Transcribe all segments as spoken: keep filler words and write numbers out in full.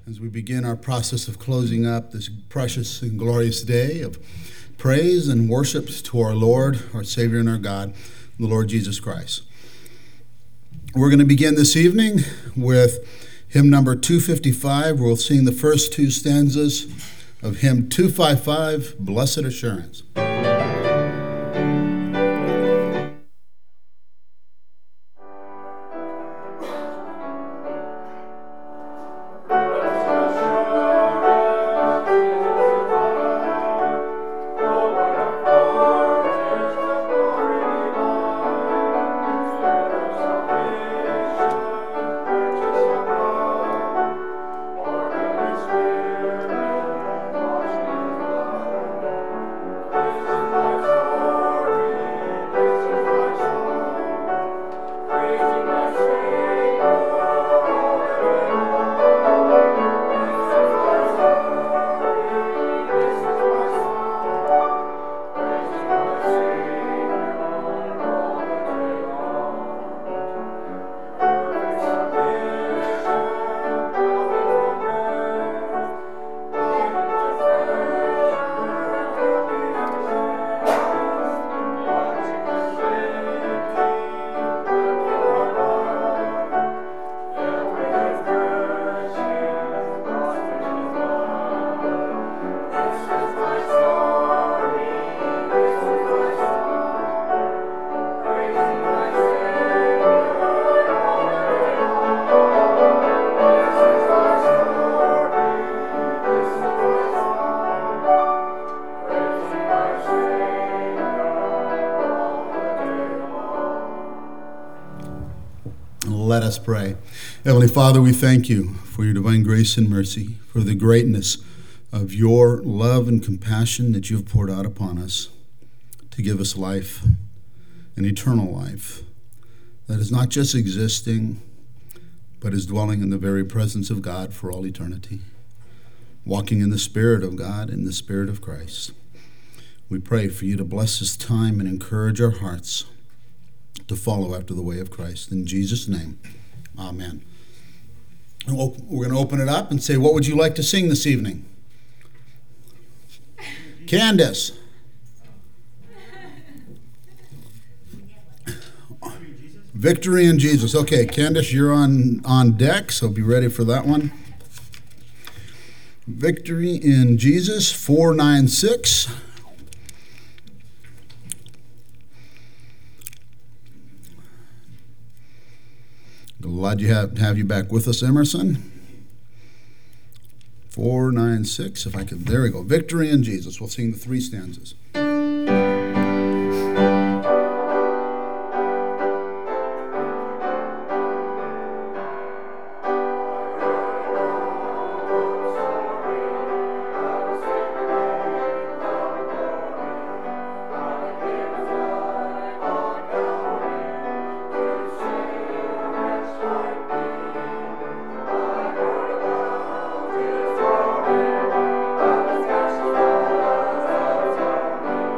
as we begin our process of closing up this precious and glorious day of praise and worship to our Lord, our Savior, and our God, the Lord Jesus Christ. We're going to begin this evening with hymn number two fifty-five. We'll sing the first two stanzas of hymn two fifty-five, Blessed Assurance. Let us pray. Heavenly Father, we thank you for your divine grace and mercy, for the greatness of your love and compassion that you have poured out upon us to give us life, an eternal life that is not just existing, but is dwelling in the very presence of God for all eternity, walking in the Spirit of God and the Spirit of Christ. We pray for you to bless this time and encourage our hearts to follow after the way of Christ. In Jesus' name, amen. We're going to open it up and say, what would you like to sing this evening? Candace. Victory in Jesus. Okay, Candace, you're on, on deck, so be ready for that one. Victory in Jesus, four ninety-six. Glad you have have you back with us, Emerson. four ninety-six, if I could, there we go. Victory in Jesus. We'll sing the three stanzas. Thank you.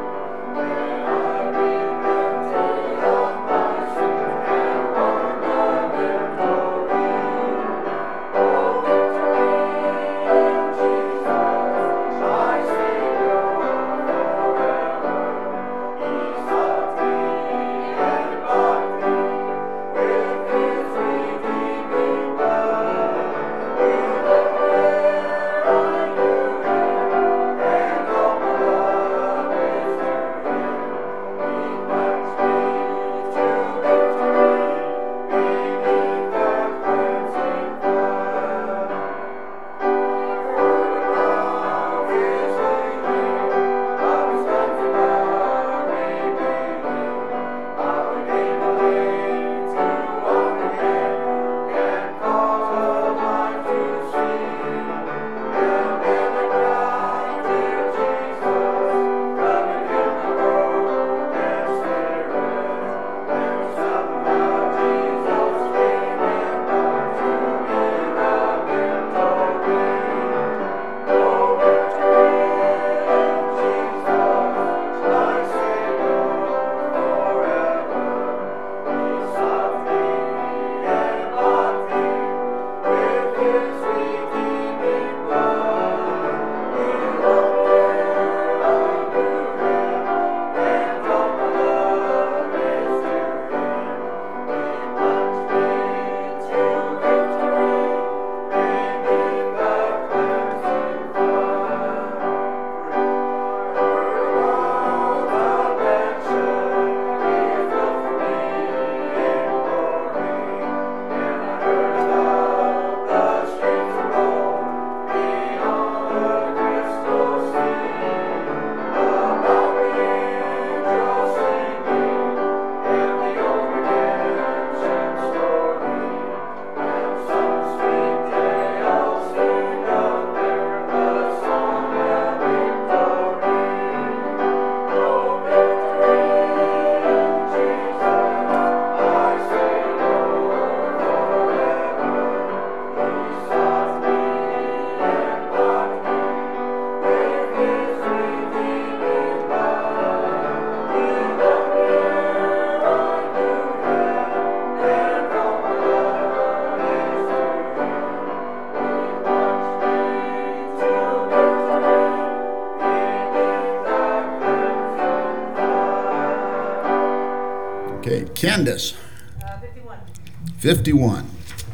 Candace. Uh, fifty-one. fifty-one.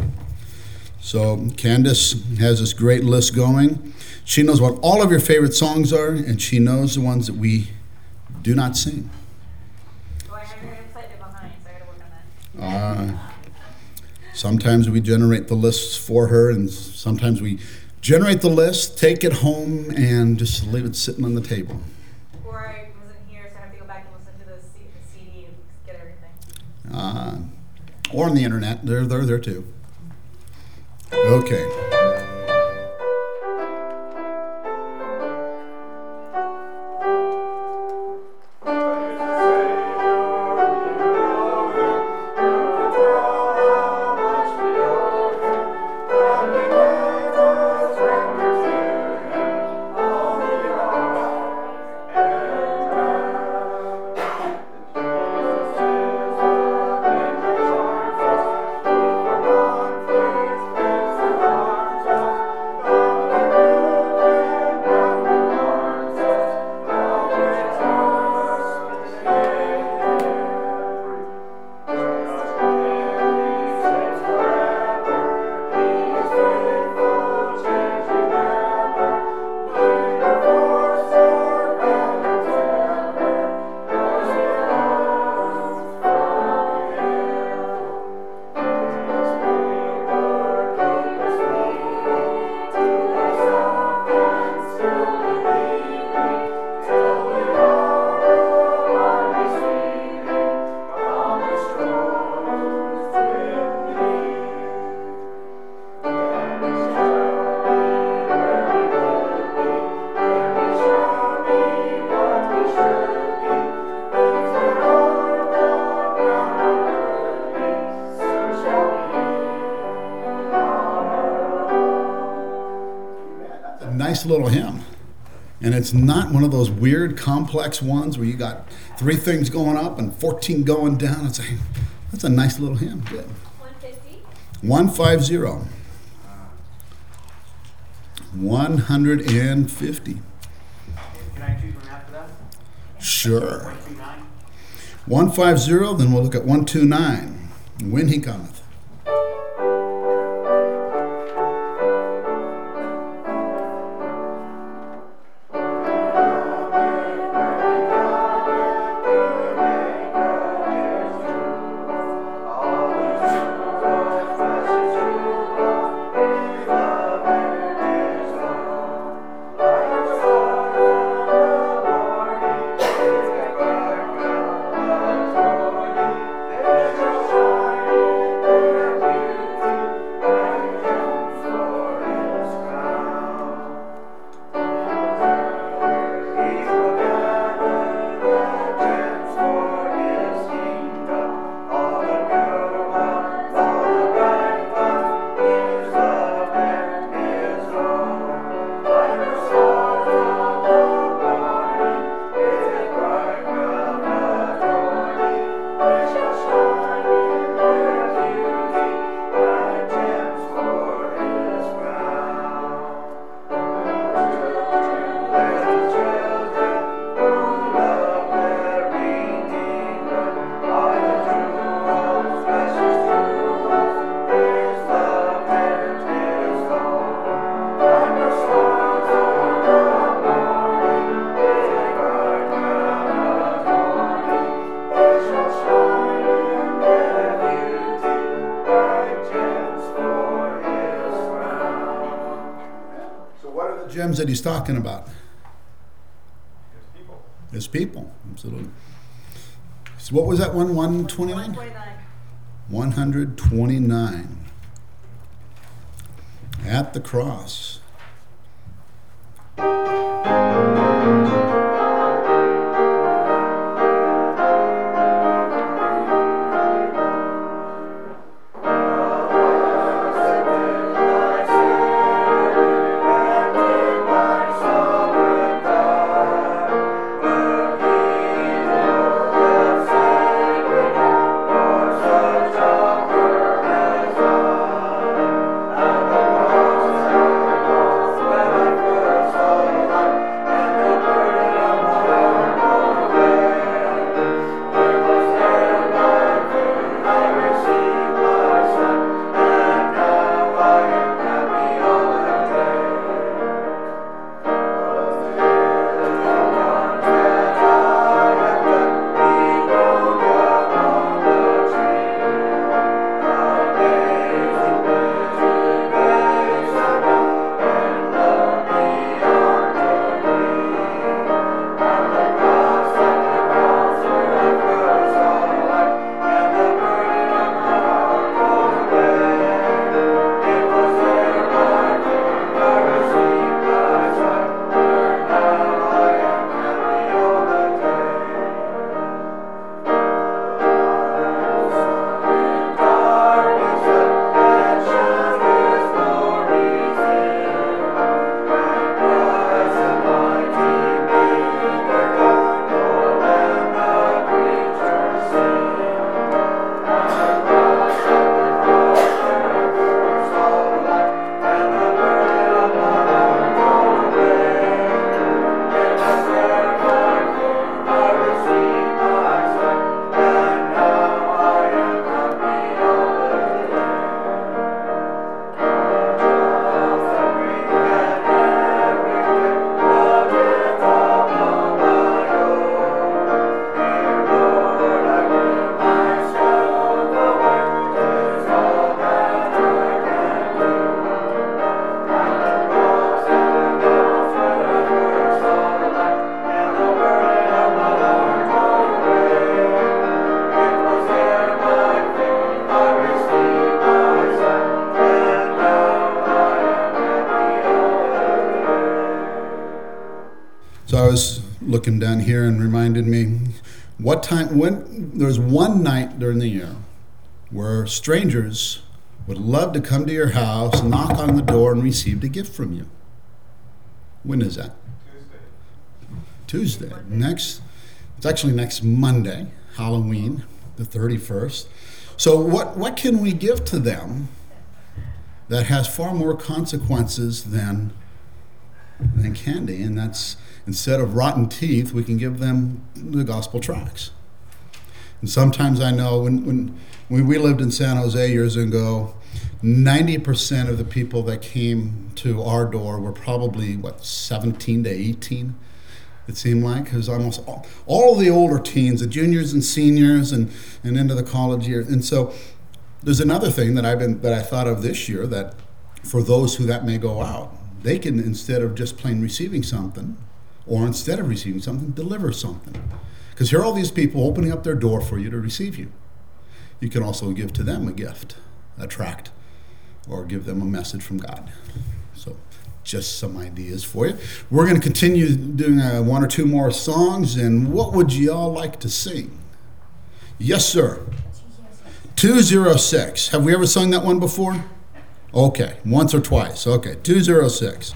So Candace has this great list going. She knows what all of your favorite songs are, and she knows the ones that we do not sing. Oh, I have your insight behind, so I gotta work on that. Uh, sometimes we generate the lists for her, and sometimes we generate the list, take it home, and just leave it sitting on the table. Or I wasn't here, so I have to go back and listen to the C- the C D and get everything. Uh, or on the internet. They're, they're there too. Okay. Nice little hymn. And it's not one of those weird, complex ones where you got three things going up and fourteen going down. It's a, that's a nice little hymn. Good. one fifty. one fifty. one hundred fifty. Can I choose one after that? Sure. one two nine. one fifty, then we'll look at one two nine. When He Cometh. Gems that he's talking about? His people. His people, absolutely. So what was that one? one twenty-nine? one twenty-nine. one twenty-nine. At the cross. Thank So I was looking down here and reminded me what time, when there's one night during the year where strangers would love to come to your house, knock on the door, and receive a gift from you. When is that? Tuesday. Tuesday. Next, it's actually next Monday, Halloween, the thirty-first. So what, what can we give to them that has far more consequences than, than candy? And that's, instead of rotten teeth, we can give them the gospel tracts. And sometimes I know when, when, when we lived in San Jose years ago, ninety percent of the people that came to our door were probably, what, seventeen to eighteen? It seemed like. It was almost all, all the older teens, the juniors and seniors, and, and into the college years. And so there's another thing that I've been that I thought of this year, that for those who that may go out, they can, instead of just plain receiving something, or instead of receiving something, deliver something. Because here are all these people opening up their door for you to receive you. You can also give to them a gift, a tract, or give them a message from God. So just some ideas for you. We're going to continue doing uh, one or two more songs, and what would you all like to sing? Yes, sir. two oh six. Have we ever sung that one before? Okay, once or twice. Okay, two oh six.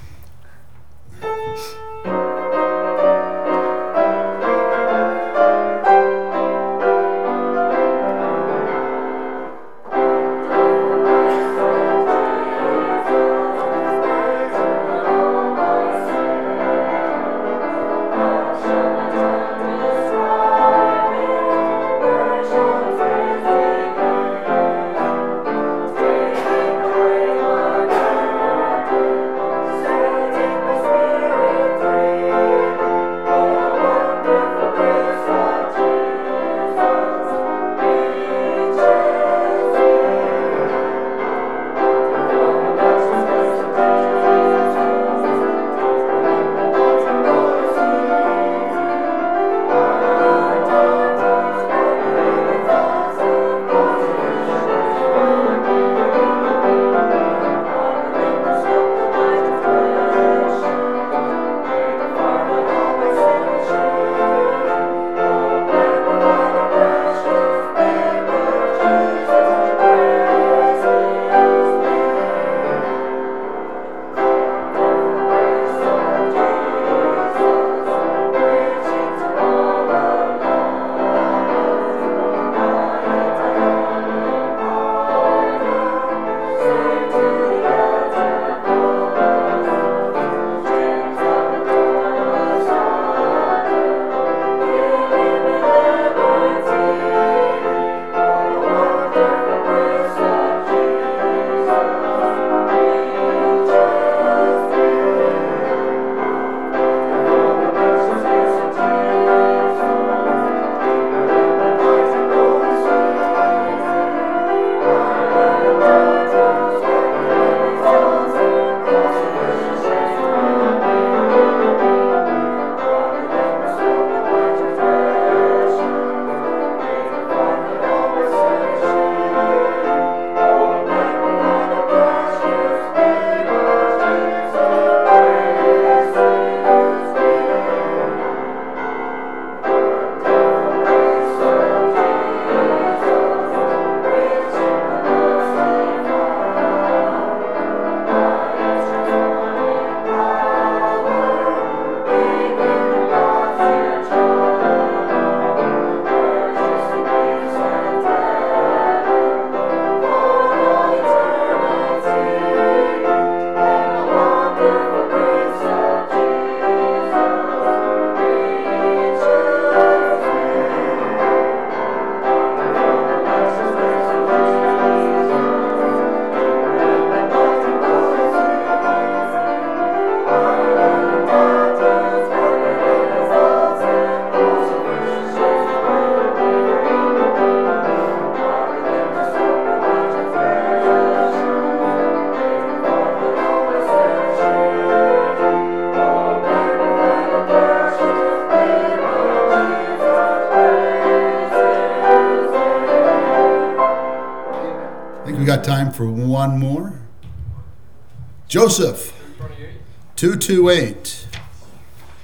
We got time for one more. Joseph, two twenty-eight.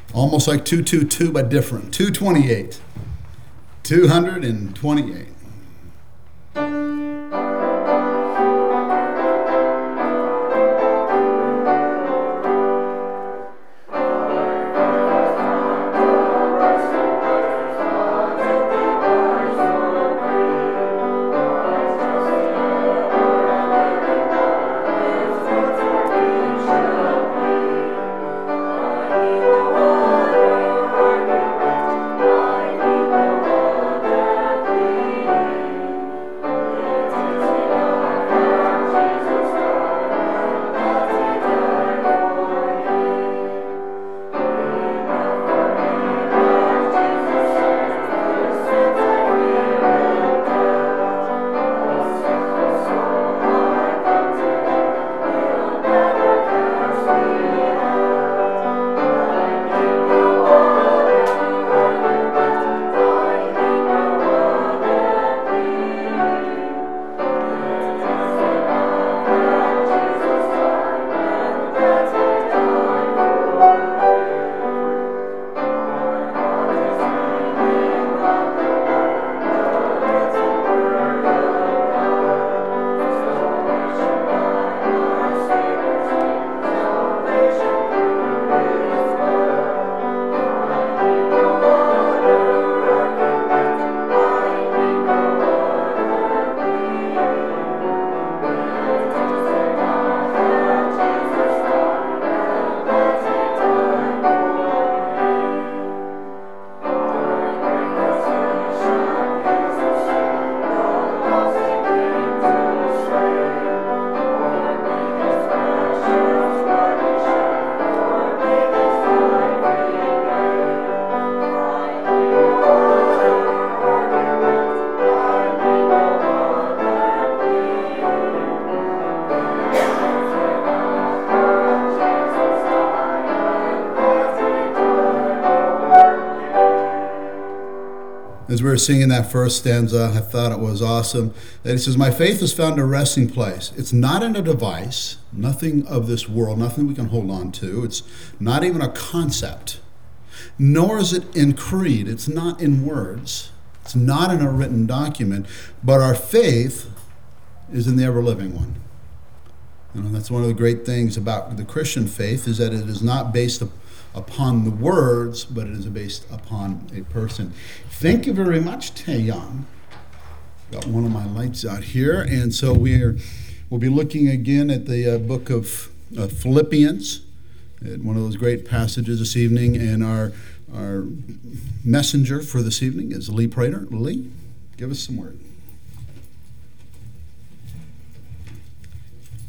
Almost like two two two, but different. two twenty-eight. two twenty-eight. As we were singing that first stanza, I thought it was awesome. That he says, my faith has found a resting place. It's not in a device, nothing of this world, nothing we can hold on to. It's not even a concept, nor is it in creed. It's not in words. It's not in a written document. But our faith is in the ever-living one. You know, that's one of the great things about the Christian faith, is that it is not based upon upon the words, but it is based upon a person. Thank you very much, Tae Young. Got one of my lights out here, and so we're we'll be looking again at the uh, book of uh, Philippians, at one of those great passages this evening. And our our messenger for this evening is Lee Prater. Lee, give us some word.